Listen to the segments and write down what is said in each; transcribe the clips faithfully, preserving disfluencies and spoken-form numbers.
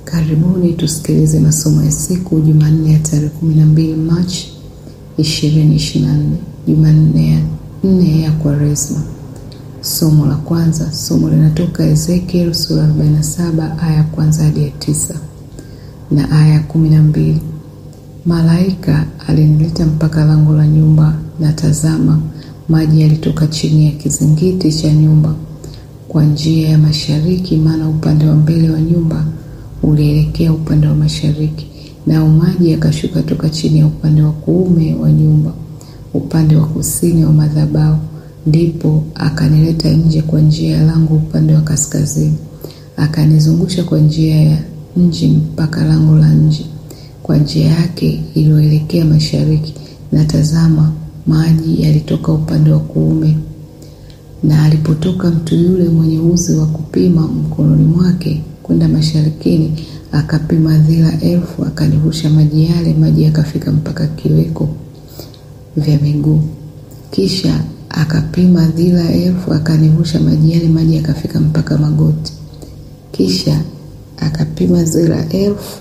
Karibuni tusikilize masomo ya siku Jumanne ya tarehe kumi na mbili Machi ishirini ishirini na nne, Jumanne ya nne ya Kwaresma. Somo la kwanza, somo linatoka Ezekiel sura arobaini na saba aya ya kwanza hadi ya tisa na aya kumi na mbili. Malaika alinileta mpaka lango la nyumba, na tazama, maji yalitoka chini ya kizingiti cha nyumba kwa njia ya mashariki, maana upande wa mbele wa nyumba ulielekea upande wa mashariki, na maji yakashuka toka chini ya upande wa kuume wa nyumba, upande wa kusini wa madhabahu. Ndipo akanileta nje kwa njia ya lango upande wa kaskazini, akanizungusha kwa njia ya nje mpaka lango la nje kwa njia yake iliyoelekea mashariki, na tazama, maji yalitoka upande wa kuume. Na alipotoka mtu yule mwenye uzi wa kupima mkononi mwake kwenda masharikini, akapima dhira elfu, akanivusha maji yale, maji yakafika mpaka kiweko vya miguu. Kisha akapima dhira elfu, akanivusha maji yale, maji yakafika mpaka magoti. Kisha akapima dhira elfu,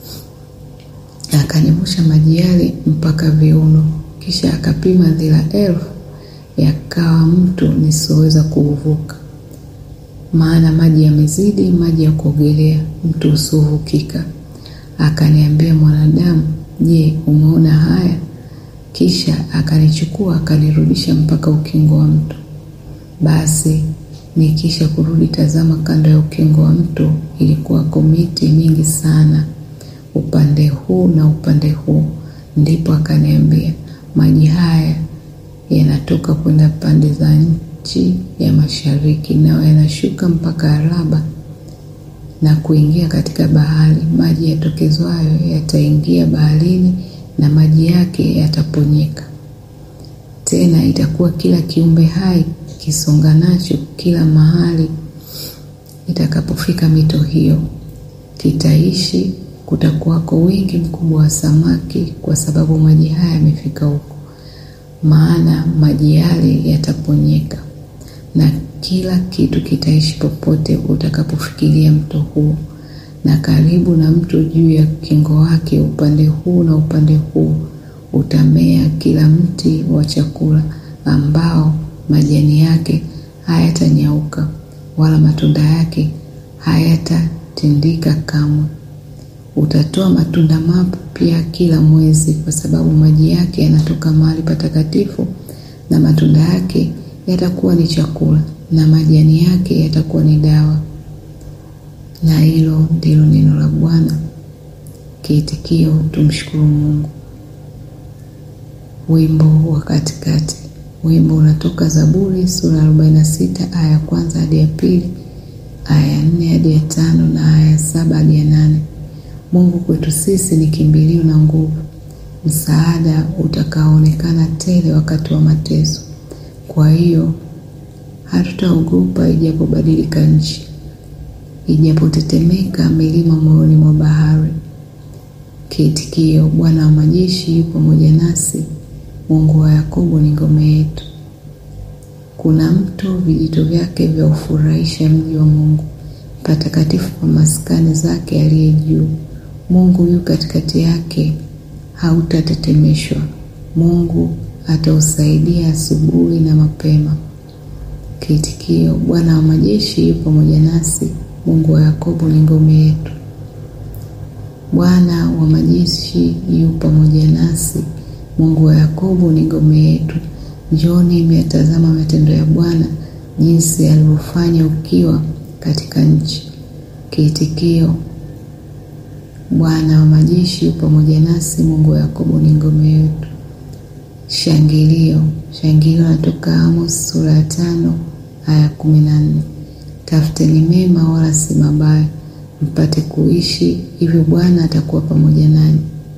akanivusha maji yale mpaka viuno. Kisha akapima dhira elfu, yakawa mtu nisoweza kuuvuka, maana maji yamezidi, maji ya kuogelea, mtu usuvukika. Akaniambia, mwanadamu, je, umeona haya? Kisha akanichukua akanirudisha mpaka ukingo wa mto. Basi nikisha kurudi, tazama, kando ya ukingo wa mto ilikuwa miti mingi sana, upande huu na upande huu. Ndipo akaniambia, maji haya yanatoka kwenda pande za nchi ya mashariki, nao yanashuka mpaka Araba na kuingia katika bahari. Maji yatokezwayo yataingia baharini, na maji yake yataponyeka. Tena itakuwa kila kiumbe hai kisonganacho kila mahali itakapofika mito hiyo kitaishi. Kutakuwako wingi mkubwa wa samaki, kwa sababu maji haya yamefika huko, maana maji yale yataponyeka, na kila kitu kitaishi popote utakapofikiria mto huo. Na karibu na mto juu ya kingo wake upande huu na upande huu utamea kila mti wa chakula, ambao majani yake hayatanyauka wala matunda yake hayatatindika kamwe. Utatoa matunda mapya kila mwezi, kwa sababu maji yake yanatoka mahali patakatifu, na matunda yake yatakuwa ni chakula, na majani yake yatakuwa ni dawa. Na hilo ndilo neno la Bwana. Kiitikio: tumshukuru Mungu. Wimbo wa katikati. Wimbo unatoka Zaburi sura arobaini na sita aya ya kwanza hadi ya pili, aya ya nne hadi ya tano na aya ya saba hadi ya nane. Mungu kwetu sisi ni kimbilio na nguvu, msaada utakaoonekana tele wakati wa mateso. Kwa hiyo hatutaogopa ijapobadilika nchi, ijapotetemeka milima moyoni mwa bahari. Kiitikio: Bwana wa majeshi yu pamoja nasi, Mungu wa Yakobo ni ngome yetu. Kuna mto, vijito vyake vya ufurahisha mji wa Mungu, patakatifu pa maskani zake aliye juu. Mungu yu katikati yake, hautatetemeshwa. Mungu atausaidia asubuhi na mapema. Kiitikio: Bwana wa majeshi yu pamoja nasi, Mungu wa Yakobo ni ngome yetu. Bwana wa majeshi yu pamoja nasi, Mungu wa Yakobo ni ngome yetu. Njooni miyatazama matendo ya Bwana, jinsi alivyofanya ukiwa katika nchi. Kiitikio: Bwana wa majeshi yu pamoja nasi, Mungu wa Yakobo ni ngome yetu. Shangilio. Shangilio natoka Amos sura ya tano aya kumi na nne. Tafuteni mema wala si mabaya, mpate kuishi, hivyo Bwana atakuwa pamoja nanyi.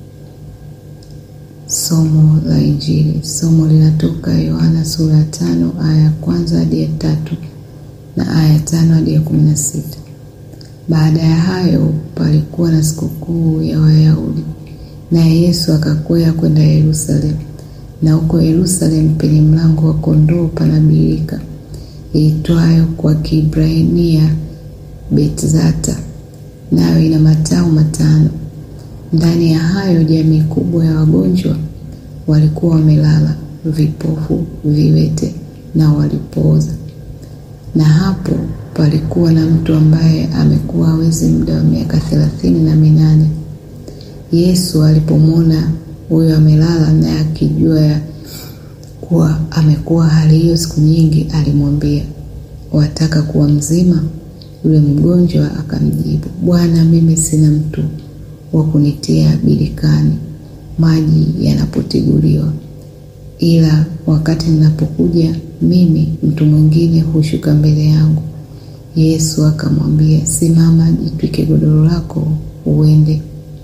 Somo la Injili. Somo linatoka Yohana sura ya tano aya ya kwanza hadi ya tatu na aya ya tano hadi ya kumi na sita. Baada ya hayo palikuwa na sikukuu ya Wayahudi, naye Yesu akakwea kwenda Yerusalemu. Na huko Yerusalemu penye mlango wa kondoo pana birika iitwayo kwa Kiebrania Betzata, nayo ina matao matano. Ndani ya hayo jamii kubwa ya wagonjwa walikuwa wamelala, vipofu, viwete na walipooza. Na hapo palikuwa na mtu ambaye amekuwa hawezi muda wa miaka thelathini na minane. Yesu alipomwona huyo amelala na akijua ya kuwa amekuwa hali hiyo siku nyingi, alimwambia, "Wataka kuwa mzima?" Yule mgonjwa akamjibu, "Bwana, mimi sina mtu wa kunitia birikani maji yanapotiguliwa, ila wakati ninapokuja mimi, mtu mwingine hushuka mbele yangu." Yesu akamwambia, "Simama, jitwike godoro lako uende."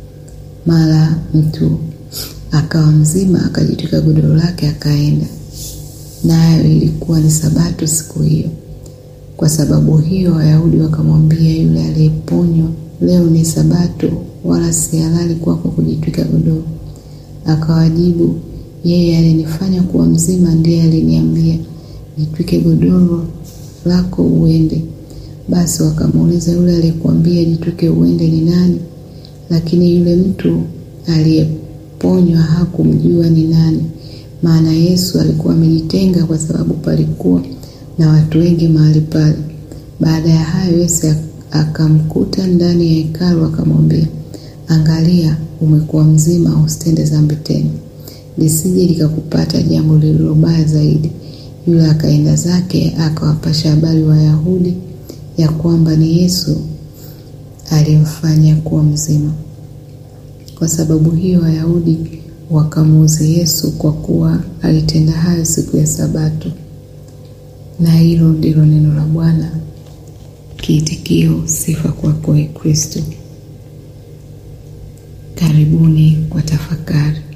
Mara mtu akawa mzima, akajitwika godoro lake akaenda. Nayo ilikuwa ni Sabato siku hiyo. Kwa sababu hiyo Wayahudi wakamwambia yule aliyeponywa, "Leo ni Sabato, wala si halali kwako kujitwika godoro." Akawajibu, "Yeye alinifanya kuwa mzima ndiye aliniambia, jitwike godoro lako uende." Basi wakamuuliza, "Yule aliyekuambia jitwike uende ni nani?" Lakini yule mtu aliyeponywa hakumjua ni nani, maana Yesu alikuwa amejitenga kwa sababu palikuwa na watu wengi mahali pale. Baada ya hayo Yesu akamkuta ndani ya hekalu akamwambia, "Angalia, umekuwa mzima, usitende dhambi tena, lisije likakupata jambo lililo baya zaidi." Yule akaenda zake akawapasha habari Wayahudi ya kwamba ni Yesu alimfanya kuwa mzima. Kwa sababu hiyo Wayahudi wakamuuzi Yesu kwa kuwa alitenda hayo siku ya Sabato. Na hilo ndilo neno la Bwana. Kiitikio: sifa kwako, Kristo. Karibuni kwa tafakari.